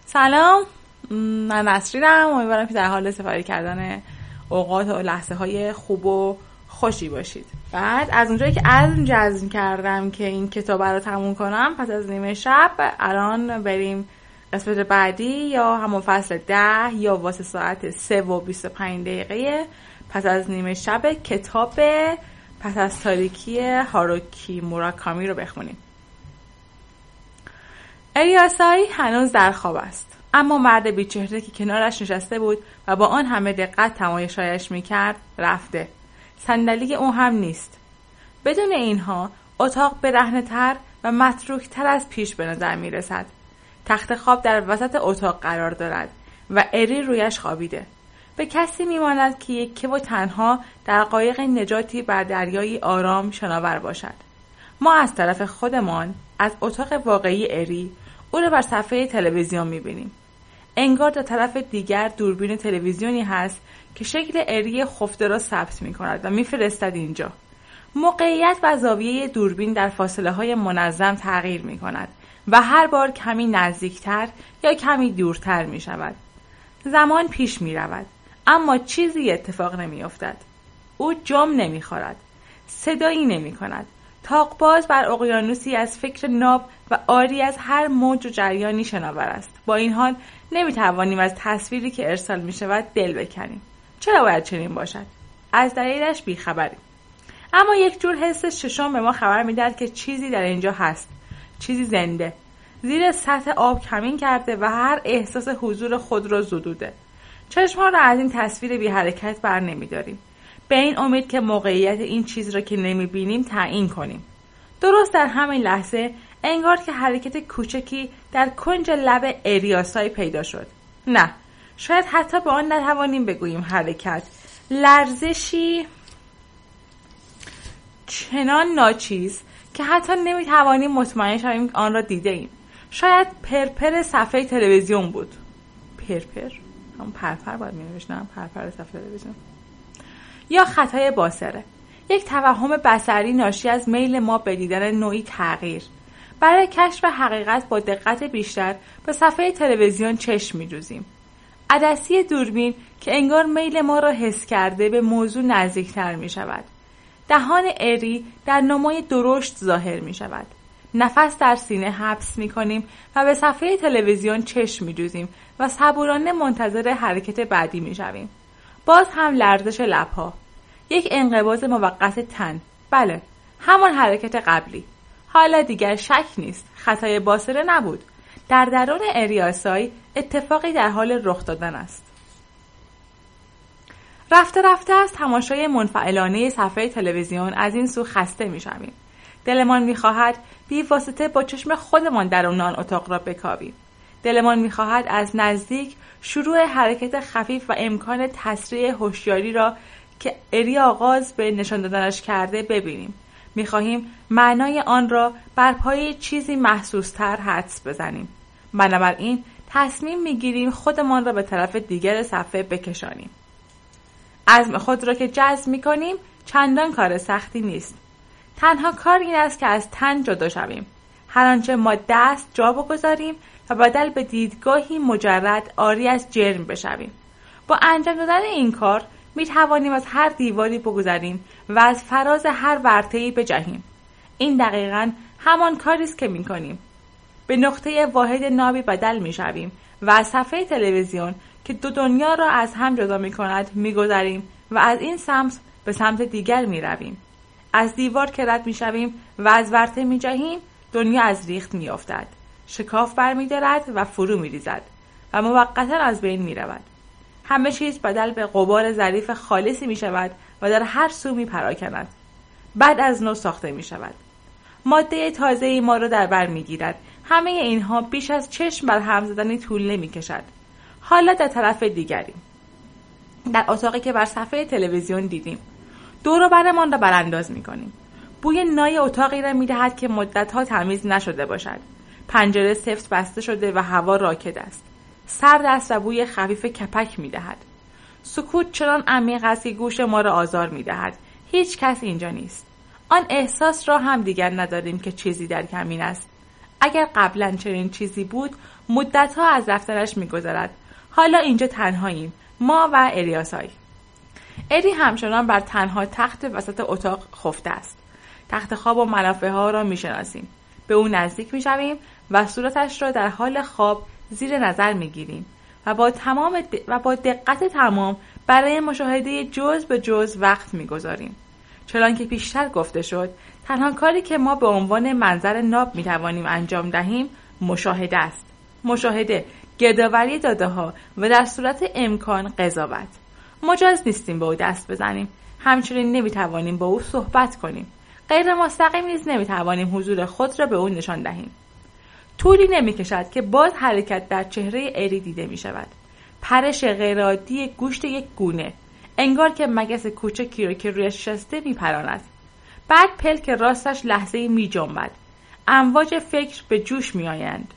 سلام، من نسرینم. امیدوارم که در حال استفاده کردن اوقات و لحظه های خوب و خوشی باشید. بعد از اونجایی که عزم جزم کردم که این کتاب رو تموم کنم پس از نیمه شب، الان بریم قسمت بعدی یا همون فصل 10 یا واسه ساعت 3:25 پس از نیمه شب کتاب پس از تاریکی هاروکی موراکامی رو بخونیم. اریاسایی هنوز در خواب است، اما مرد بیچهره که کنارش نشسته بود و با آن همه دقت تماشایش میکرد رفته. صندلی او هم نیست. بدون اینها اتاق برهنه‌تر و متروک‌تر از پیش به نظر میرسد. تخت خواب در وسط اتاق قرار دارد و اری رویش خوابیده. به کسی میماند که یکه و تنها در قایق نجاتی بر دریایی آرام شناور باشد. ما از طرف خودمان از اتاق واقعی اری او را بر صفحه تلویزیون میبینیم. انگار در طرف دیگر دوربین تلویزیونی هست که شکل اری خفته را ثبت میکند و میفرستد اینجا. موقعیت و زاویه دوربین در فاصله های منظم تغییر میکند و هر بار کمی نزدیکتر یا کمی دورتر میشود. زمان پیش میرود اما چیزی اتفاق نمیافتد. او جام نمیخورد، صدایی نمیکند. تاق‌باز بر اقیانوسی از فکر ناب و عاری از هر موج و جریانی شناور است. با این حال نمیتوانیم از تصویری که ارسال میشود دل بکنیم. چرا باید چنین باشد؟ از دلیلش بیخبریم. اما یک جور حس ششم به ما خبر میدهد که چیزی در اینجا هست، چیزی زنده، زیر سطح آب کمین کرده و هر احساس حضور خود را زدوده. چشم‌ها را از این تصویر بی حرکت بر نمی‌داریم، به این امید که موقعیت این چیز را که نمی‌بینیم تعیین کنیم. درست در همین لحظه انگار که حرکت کوچکی در کنج لب اریاسای پیدا شد. نه، شاید حتی به آن نتوانیم بگوییم حرکت، لرزشی چنان ناچیز که حتی نمی‌توانیم مطمئن شویم آن را دیده ایم. شاید پرپر صفحه تلویزیون بود. پرپر؟ همون پرپر باید می‌نوشتم، پرپر صفحه تلویزیون. یا خطای باصره، یک توهم بصری ناشی از میل ما به دیدن نوعی تغییر. برای کشف حقیقت با دقت بیشتر به صفحه تلویزیون چشم می‌دوزیم. عدسی دوربین که انگار میل ما را حس کرده به موضوع نزدیکتر می‌شود. دهان اری در نمای درشت ظاهر می‌شود. نفس در سینه حبس می‌کنیم و به صفحه تلویزیون چشم می‌دوزیم و صبورانه منتظر حرکت بعدی می‌شویم. باز هم لرزش لب‌ها، یک انقباض موقت تن. بله، همان حرکت قبلی. حالا دیگر شک نیست، خطای باصره نبود. در درون اریاسای اتفاقی در حال رخ دادن است. رفته رفته از تماشای منفعلانه صفحه تلویزیون از این سو خسته می‌شویم. دلمان می‌خواهد بی واسطه با چشم خودمان درون آن اتاق را بکاویم. دلمان می‌خواهد از نزدیک شروع حرکت خفیف و امکان تسریع هوشیاری را که اری آغاز به نشان دادنش کرده ببینیم. می‌خواهیم معنای آن را بر پایه چیزی محسوس‌تر حدس بزنیم. بنابراین تصمیم می‌گیریم خودمان را به طرف دیگر صفحه بکشانیم. عزم خود را که جزم می‌کنیم چندان کار سختی نیست. تنها کار این است که از تن جدا شویم. هر آنچه ما دست جا بگذاریم و بدل به دیدگاهی مجرد عاری از جرم بشویم. با انجام دادن این کار می توانیم از هر دیواری بگذریم و از فراز هر ورطه‌ای بجهیم. این دقیقاً همان کاری است که می کنیم. به نقطه واحد نابی بدل می شویم و از صفحه تلویزیون که دو دنیا را از هم جدا می کند می گذریم و از این سمت به سمت دیگر می رویم. از دیوار که رد می شویم و از ورطه می جهیم، دنیا از ریخت می افتد. شکاف بر می دارد و فرو می ریزد و موقتا از بین می رود. همه چیز بدل به غبار ظریف خالصی می شود و در هر سو می پراکند. بعد از نو ساخته می شود. ماده تازه‌ای ما را در بر می گیرد. همه اینها بیش از چشم بر هم زدنی طول نمی کشد. حالا در طرف دیگریم. در اتاقی که بر صفحه تلویزیون دیدیم. دور و برمان را برانداز می کنیم. بوی نای اتاقی را می دهد که مدتها تمیز نشده باشد. پنجره سفت بسته شده و هوا راکد است. سرد است و بوی خفیف کپک می دهد. سکوت چنان عمیق است که گوش ما را آزار می دهد. هیچ کس اینجا نیست. آن احساس را هم دیگر نداریم که چیزی در کمین است. اگر قبلا چنین چیزی بود مدت‌ها از رفتنش می‌گذرد. حالا اینجا تنهاییم، ما و الیاسای. اری همچنان بر تنها تخت وسط اتاق خفته است. تخت خواب و ملافه ها را می‌شناسیم. به او نزدیک می‌شویم و صورتش را در حال خواب زیر نظر می‌گیریم و با دقت تمام برای مشاهده جزء به جزء وقت می‌گذاریم. چنان که پیشتر گفته شد، تنها کاری که ما به عنوان منظر ناب می‌توانیم انجام دهیم مشاهده است. مشاهده، گردآوری داده‌ها و در صورت امکان قضاوت. مجاز نیستیم به او دست بزنیم، همچنین نمی‌توانیم با او صحبت کنیم. غیر مستقیم نیز نمی‌توانیم حضور خود را به او نشان دهیم. طولی نمی‌کشد که باز حرکت در چهره اری دیده می‌شود. پرش غیرعادی گوشت یک گونه، انگار که مگس کوچکی را که رویش نشسته می‌پراند. بعد پلک راستش لحظه‌ای می‌جنبد. امواج فکر به جوش می‌آیند.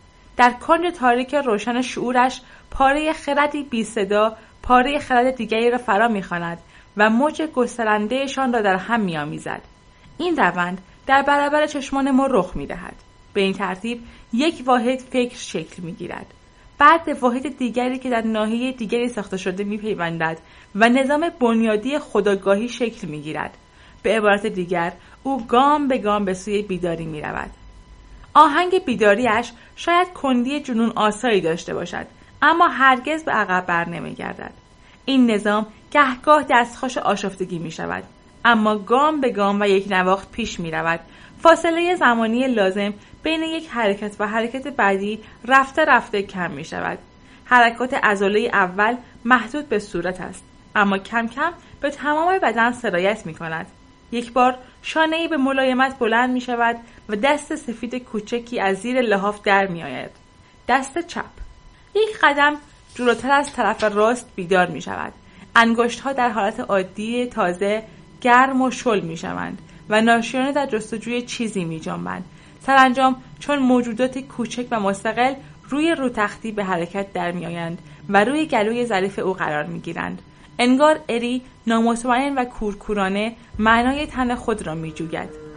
در کنج تاریک روشن شعورش پاره خردی بی صدا پاره خرد دیگری را فرا می‌خواند و موج گسترنده‌شان را در هم می‌آمیزد. این روند در برابر چشمان ما رخ می‌دهد. به این ترتیب یک واحد فکر شکل می‌گیرد. بعد به واحد دیگری که در ناحیه دیگری ساخته شده می‌پیوندد و نظام بنیادی خودآگاهی شکل می‌گیرد. به عبارت دیگر، او گام به گام به سوی بیداری می‌رود. آهنگ بیداریش شاید کندی جنون آسایی داشته باشد، اما هرگز به عقب بر نمی‌گردد. این نظام گهگاه دستخوش آشفتگی می‌شود، اما گام به گام و یک نواخت پیش می‌رود. فاصله زمانی لازم بین یک حرکت و حرکت بعدی رفته رفته کم می‌شود. حرکات عضله اول محدود به صورت است، اما کم کم به تمام بدن سرایت می‌کند. یک بار شانه‌ای به ملایمت بلند می‌شود و دست سفید کوچکی از زیر لحاف در می‌آید. دست چپ. یک قدم جلوتر از طرف راست بیدار می‌شود. انگشت‌ها در حالت عادی تازه گرم و شل می‌شوند و ناشیانه در جستجوی چیزی می‌جنبند. سرانجام چون موجودات کوچک و مستقل روی روتختی به حرکت در می‌آیند و روی گلوی ظریف او قرار می‌گیرند. انگار اری نامطمئن و کورکورانه معنای تن خود را می‌جوید.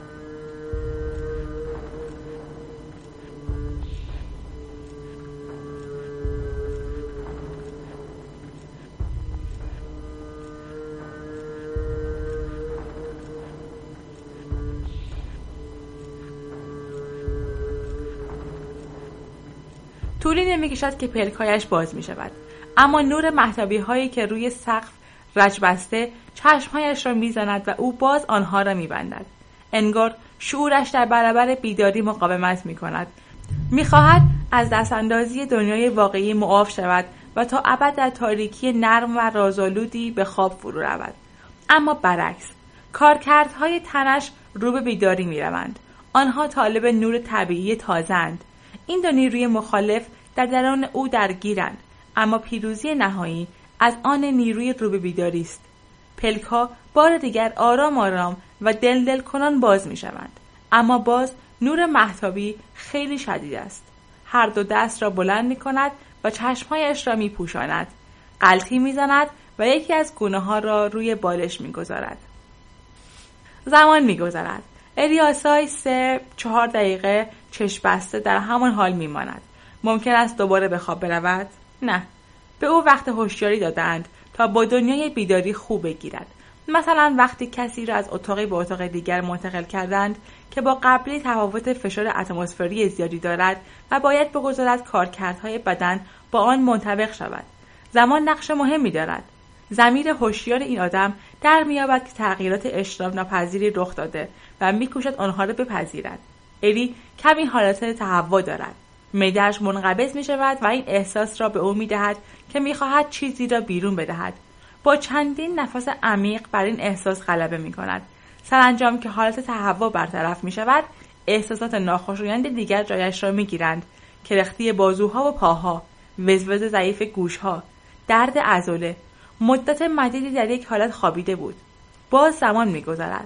طولی نمی‌کشد که پلکایش باز می‌شود، اما نور مهتابی هایی که روی سقف رج بسته چشمهایش را می‌زند و او باز آنها را می‌بندد. انگار شعورش در برابر بیداری مقاومت می‌کند. می‌خواهد از دستاندازی دنیای واقعی معاف شود و تا ابد در تاریکی نرم و رازآلودی به خواب فرو رود. اما برعکس، کارکردهای تنش رو به بیداری می‌روند. آنها طالب نور طبیعی تازه‌اند. این دو نیروی مخالف در درون او درگیرند، اما پیروزی نهایی از آن نیروی رو به بیداری است. پلک‌ها بار دیگر آرام آرام و دل کنان باز می‌شوند، اما باز نور مهتابی خیلی شدید است. هر دو دست را بلند می‌کند و چشم‌هایش را می‌پوشاند. غلطی می‌زند و یکی از گونه‌ها را روی بالش می‌گذارد. زمان می‌گذرد. الیاسای 3-4 دقیقه چشم بسته در همان حال می‌ماند. ممکن است دوباره به خواب برود؟ نه. به او وقت هوشیاری دادند تا با دنیای بیداری خوب بگیرد. مثلا وقتی کسی را از اتاقی به اتاق دیگر منتقل کردند که با قبلی تفاوت فشار اتمسفری زیادی دارد و باید بگذارد کارکردهای بدن با آن منطبق شود. زمان نقش مهمی دارد. ضمیر هوشیار این آدم در می‌یابد که تغییرات اجتناب ناپذیری رخ داده و می‌کوشد آنها را بپذیرد. الی کمی حالت تهوع دارد. معده‌اش منقبض می‌شود و این احساس را به او می‌دهد که می‌خواهد چیزی را بیرون بدهد. با چندین نفس عمیق بر این احساس غلبه می‌کند. سرانجام که حالت تهوع برطرف می‌شود، احساسات ناخوشایند دیگر جایش را می‌گیرند. کرختی بازوها و پاها، وزوز ضعیف گوش‌ها، درد عضله. مدت مدیدی در یک حالت خوابیده بود. باز زمان می‌گذرد.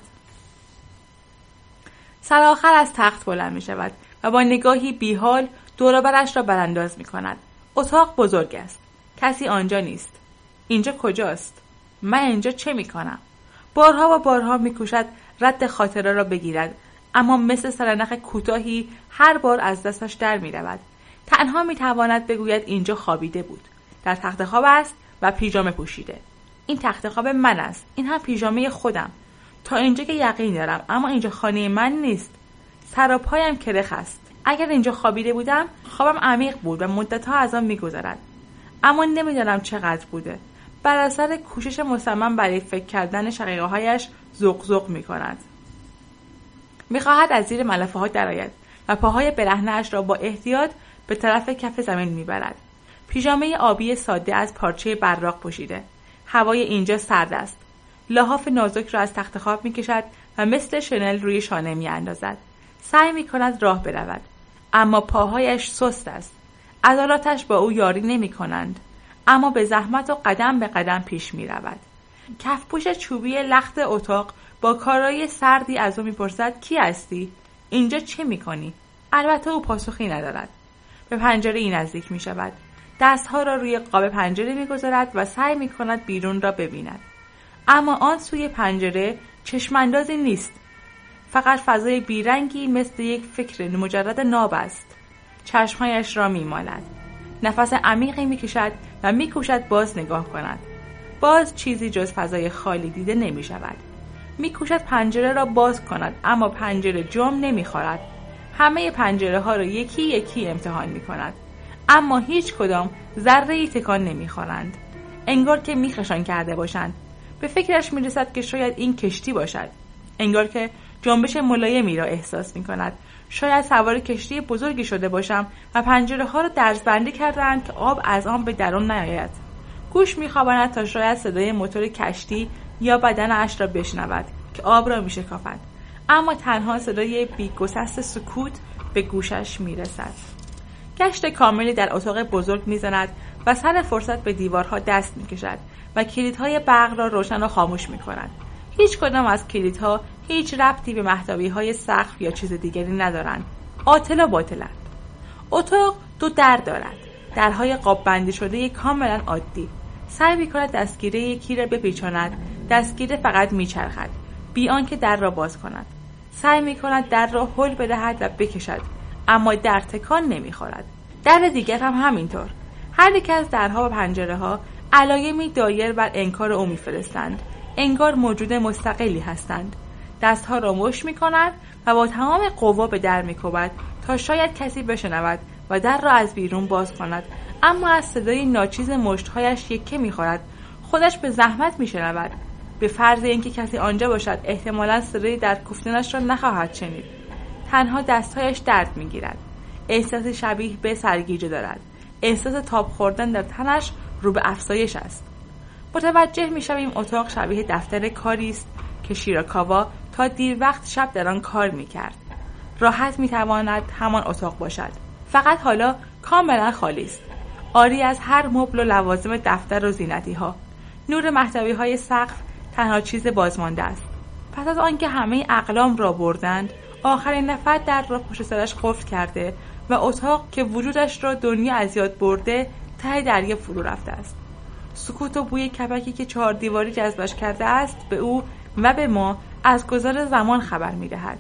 سرآخر از تخت بلند می‌شود و با نگاهی بیحال دور و برش را برانداز می‌کند. اتاق بزرگ است. کسی آنجا نیست. اینجا کجاست؟ من اینجا چه می‌کنم؟ بارها و بارها می‌کوشد رد خاطره را بگیرد، اما مثل سرنخ کوتاهی هر بار از دستش در می رود. تنها می تواند بگوید اینجا خوابیده بود. در تخت خواب است و پیژامه پوشیده. این تخت خواب من است. این هم پیژامه خودم. تا اینجا که یقین دارم، اما اینجا خانه من نیست. سر و پایم کرخ است. اگر اینجا خوابیده بودم، خوابم عمیق بود و مدت‌ها از آن می‌گذرد. اما نمی‌دانم چقدر بوده. بر اثر کوشش مصمم برای فکر کردن شقیقه‌هایش زغزغ می‌کند. می‌خواهد از زیر ملافه‌ها درآید و پاهای برهنه‌اش را با احتیاط به طرف کف زمین می‌برد. پیژامه آبی ساده از پارچه براق پوشیده. هوای اینجا سرد است. لحاف نازک را از تخت خواب می‌کشد و مثل شنل روی شانه می‌اندازد. سعی می‌کند راه برود، اما پاهایش سست است. عضلاتش با او یاری نمی‌کنند، اما به زحمت و قدم به قدم پیش می‌رود. کفپوش چوبی لخت اتاق با کارای سردی از او می‌پرسد کی هستی؟ اینجا چه می‌کنی؟ البته او پاسخی ندارد. به پنجره نزدیک می‌شود. دستها را روی قاب پنجره می‌گذارد و سعی می‌کند بیرون را ببیند. اما آن سوی پنجره چشم‌اندازی نیست. فقط فضای بیرنگی مثل یک فکر مجرد ناب است. چشمهایش را می‌مالد. نفس عمیقی می‌کشد و می‌کوشد باز نگاه کند. باز چیزی جز فضای خالی دیده نمی‌شود. می‌کوشد پنجره را باز کند، اما پنجره جرم نمی‌خورد. همه پنجره‌ها را یکی یکی امتحان می‌کند، اما هیچ کدام ذره‌ای تکان نمی‌خورند. انگار که میخشان کرده باشند. به فکرش میرسد که شاید این کشتی باشد. انگار که جنبش ملایمی را احساس میکند. شاید سوار کشتی بزرگی شده باشم و پنجره ها را درزبندی کردند که آب از آن به درون نیاید. گوش میخواباند تا شاید صدای موتور کشتی یا بدن اش را بشنود که آب را میشکافد، اما تنها صدای بی‌گسست سکوت به گوشش میرسد. گشت کاملی در اتاق بزرگ میزند و سر فرصت به دیوارها دست میکشد و کلیدهای برق را روشن و خاموش میکند. هیچ کدام از کلیدها هیچ ربطی به محتویهای سقف یا چیز دیگری ندارند. عاطل و باطلند. اتاق 2 در دارد. درهای قاب بندی شده کاملا عادی. سعی میکند دستگیره یکی را بپیچاند. دستگیره فقط میچرخد بی آنکه در را باز کند. سعی میکند در را هل بدهد و بکشد، اما در تکان نمیخورد. در دیگر هم همینطور. هر یک از درها و پنجره‌ها علایمی دایر بر انکار او میفرستند. انگار موجود مستقلی هستند. دستها را مشت می‌کند و با تمام قوا به در می‌کوبد تا شاید کسی بشنود و در را از بیرون باز کند، اما از صدای ناچیز مشت‌هایش یکه می‌خورد. خودش به زحمت می‌شنود. به فرض اینکه کسی آنجا باشد، احتمالاً صدای در کوفتنش را نخواهد شنید. تنها دستهایش درد می‌گیرد. احساس شبیه به سرگیجه دارد. احساس تاب خوردن در تنش رو به افزایش است. متوجه می‌شویم اتاق شبیه دفتر کاری است که شیراکاوا تا دیر وقت شب در آن کار می‌کرد. راحت می‌تواند همان اتاق باشد. فقط حالا کاملا خالی است. عاری از هر مبل و لوازم دفتر و زینتی‌ها. نور محتوی‌های سقف تنها چیز بازمانده است. پس از آنکه همه اقلام را بردند، آخرین نفر در را پشت سرش قفل کرده و اتاق که وجودش را دنیا از یاد برده ته دریا فرو رفته است. سکوت و بوی کپکی که 4 دیواری جذبش کرده است به او و به ما از گذر زمان خبر می‌دهد.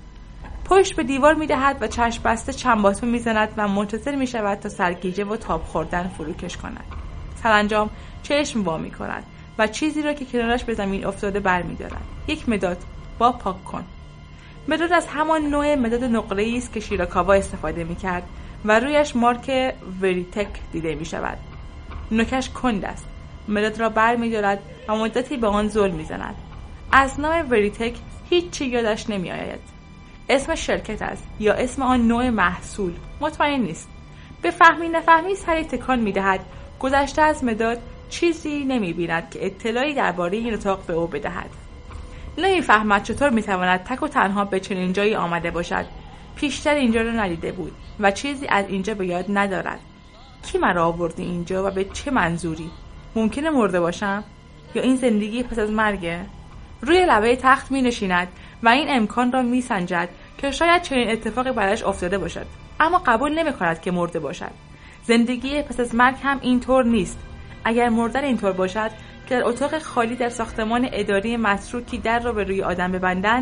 پشت به دیوار می‌دهد و چشم بسته چنباتمه می‌زند و منتظر می‌شود تا سرگیجه و تاب خوردن فروکش کند. سرانجام چشم وا می‌کند و چیزی را که کنارش به زمین افتاده برمی‌دارد. یک مداد. با پاک کن. مداد از همان نوع مداد نقره‌ای است که شیراکاوا استفاده می‌کرد و رویش مارک وریتک دیده می‌شود. نوکش کند است. مداد را برمی‌دارد و مدتی به آن زل می‌زند. از نام وریتک هیچ یادش نمی‌آید. اسم شرکت است یا اسم آن نوع محصول، مطمئن نیست. به فهمی نفهمی سری تکان می‌دهد. گذشته از مداد چیزی نمی‌بیند که اطلاعی درباره این اتاق به او بدهد. نمی‌فهمد چطور می‌تواند تک و تنها به چنین جایی آمده باشد. پیشتر اینجا را ندیده بود و چیزی از اینجا به یاد ندارد. کی مرا آورده اینجا و به چه منظوری؟ ممکنه مرده باشم؟ یا این زندگی پس از مرگه؟ روی لبه تخت می‌نشیند و این امکان را می‌سنجد که شاید چنین اتفاقی برایش افتاده باشد، اما قبول نمی‌کند که مرده باشد. زندگی پس از مرگ هم اینطور نیست. اگر مردن اینطور باشد که در اتاق خالی در ساختمان اداری متروکی در را به روی آدم ببندند،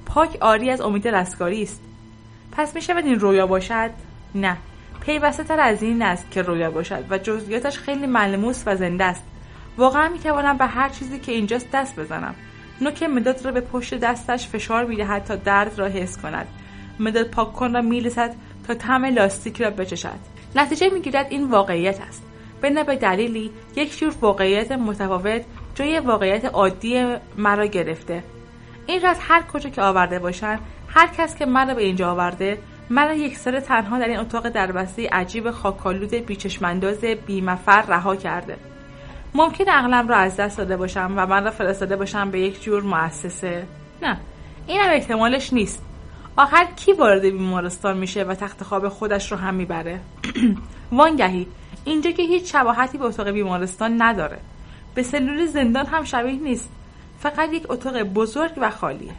پاک عاری از امید رستگاری است. پس می شود این رویا باشد؟ نه، پیوسته تر از این است که رویا باشد و جزئیاتش خیلی ملموس و زنده است. واقعا می توانم به هر چیزی که اینجاست دست بزنم. نوک مداد را به پشت دستش فشار می دهد تا درد را حس کند. مداد پاک کن را می لسد تا طعم لاستیک را بچشد. نتیجه می گیرد این واقعیت است. بنا به دلیلی یک جور واقعیت متفاوت جای واقعیت عادی مرا گرفته. این را هر کجا که آورده باشند، هر کس که مرا به اینجا آورده، مرا یکسره تنها در این اتاق دربسته عجیب خاکالود بیچشمانداز بی‌مفر رها کرده. ممکن عقلم را از دست داده باشم و من را فرستاده باشم به یک جور مؤسسه. نه، اینم احتمالش نیست. آخر کی وارد بیمارستان میشه و تخت خواب خودش رو هم میبره؟ وانگهی اینجا که هیچ شباهتی به اتاق بیمارستان نداره. به سلول زندان هم شبیه نیست. فقط یک اتاق بزرگ و خالیه.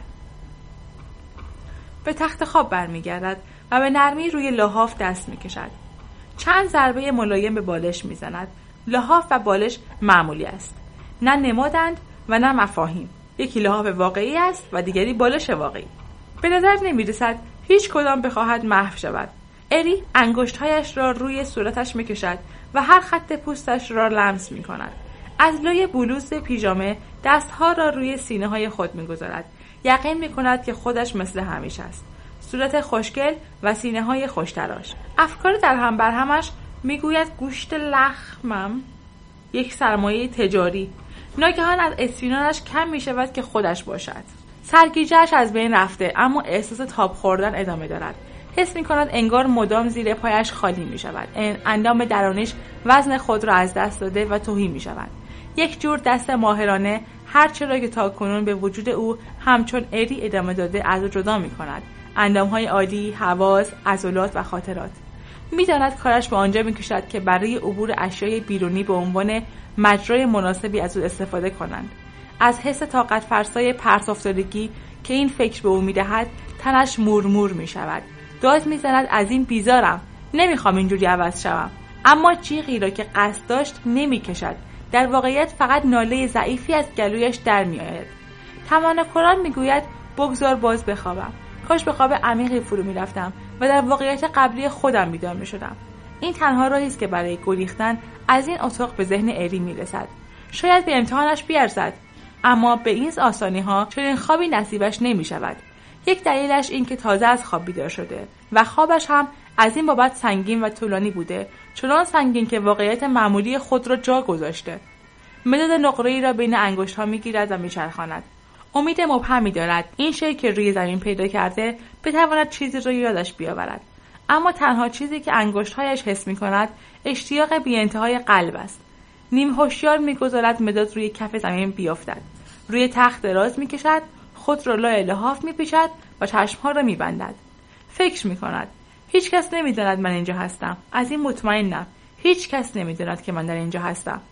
به تخت خواب برمیگردد و به نرمی روی لحاف دست میکشد. چند ضربه ملایم به بالش میزند. لحاف و بالش معمولی است. نه نمادند و نه مفاهیم. یکی لحاف واقعی است و دیگری بالش واقعی. به نظر نمیرسد هیچ کدام بخواهد محو شود. اری انگشتهایش را روی صورتش میکشد و هر خط پوستش را لمس میکند. از لای بلوز پیژامه دستها را روی سینه های خود میگذارد. یقین میکند که خودش مثل همیشه است. صورت خوشگل و سینه های خوشتراش. افکار در هم بر همش میگوید گوشت لحمم یک سرمایه تجاری. ناگهان از اطمینانش کم میشود که خودش باشد. سرگیجه‌اش از بین رفته، اما احساس تاب خوردن ادامه دارد. حس می‌کند انگار مدام زیر پایش خالی می‌شود. اندام درونش وزن خود را از دست داده و تهی می‌شود. یک جور دست ماهرانه هر چه را که تاکنون به وجود او همچون اری ادامه داده از او جدا می‌کند. اندام‌های عالی، حواس، عضلات و خاطرات. می‌داند کارش به آنجا می‌کشد که برای عبور اشیای بیرونی به عنوان مجرای مناسبی از او استفاده کنند. از حس طاقت فرسای پرت افتادگی که این فکر به او می‌دهد تنش مورمور می‌شود. داد می‌زند از این بیزارم. نمی‌خوام اینجوری عوض شوم. اما جیغی را که قصد داشت نمی‌کشد. در واقعیت فقط ناله ضعیفی از گلویش در می‌آید. تمنا کران می‌گوید بگذار باز بخوابم. کاش به خواب عمیقی فرو می‌رفتم و در واقعیت قبلی خودم بیدار می‌شدم. این تنها راهی است که برای گریختن از این اتاق به ذهن اری می‌رسد. شاید به امتحانش بیارزد، اما به این آسانی‌ها چنین خوابی نصیبش نمی‌شود. یک دلیلش این که تازه از خواب بیدار شده و خوابش هم از این بابت سنگین و طولانی بوده، چنان سنگین که واقعیت معمولی خود را جا گذاشته. مداد نقره‌ای را بین انگشت‌ها می‌گیرد و می‌چرخاند. امید مبهمی دارد این شی که روی زمین پیدا کرده بتواند چیزی را یادش بیاورد. اما تنها چیزی که انگشت‌هایش حس می‌کند اشتیاق بی‌انتهای قلب است. نیم هوشیار می‌گذارد مداد روی کف زمین بیفتد. روی تخت دراز می‌کشد، خود را لای لحاف می‌پیچد و چشم‌ها را می‌بندد. فکر می‌کند هیچ کس نمی‌داند من اینجا هستم. از این مطمئنم. هیچ کس نمی‌داند که من در اینجا هستم.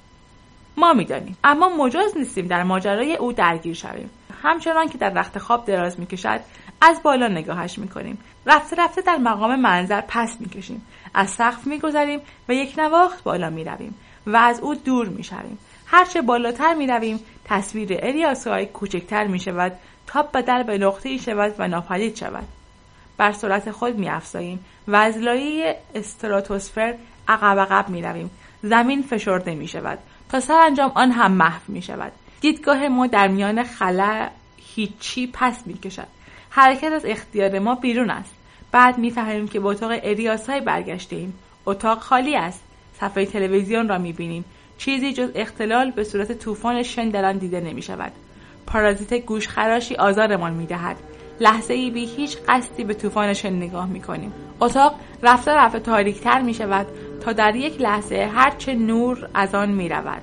ما می‌دانیم، اما مجاز نیستیم در ماجرای او درگیر شویم. همچنان که در رخت خواب دراز می‌کشد، از بالا نگاهش می‌کنیم. رفته رفته در مقام منظر پس می‌کشیم. از سقف می‌گذریم و یک نواخت بالا می‌رویم و از او دور می‌شویم. هرچه بالاتر می‌رویم، تصویر الیاسای کوچکتر می‌شود تا بدل به نقطه‌ای شود و ناپدید شود. بر سرعت خود می‌افزاییم و از لایه استراتوسفر عقب می‌رویم. زمین فشرده می‌شود تا سرانجام آن هم محو می‌شود. دیدگاه ما در میان خلا هیچی پس می‌کشد. حرکت از اختیار ما بیرون است. بعد می‌فهمیم که به اتاق الیاسای برگشته‌ایم. اتاق خالی است. صفحه تلویزیون را می‌بینیم. چیزی جز اختلال به صورت طوفان شن در آن دیده نمی‌شود. پارازیت گوشخراشی آزارمان می‌دهد. لحظه‌ای بی هیچ قصدی به طوفان شن نگاه می‌کنیم. اتاق رفته رفته تاریک‌تر می‌شود تا در یک لحظه هرچه نور از آن می‌رود.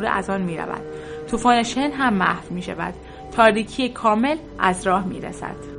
طوفان شن هم محو می‌شود. تاریکی کامل از راه می‌رسد.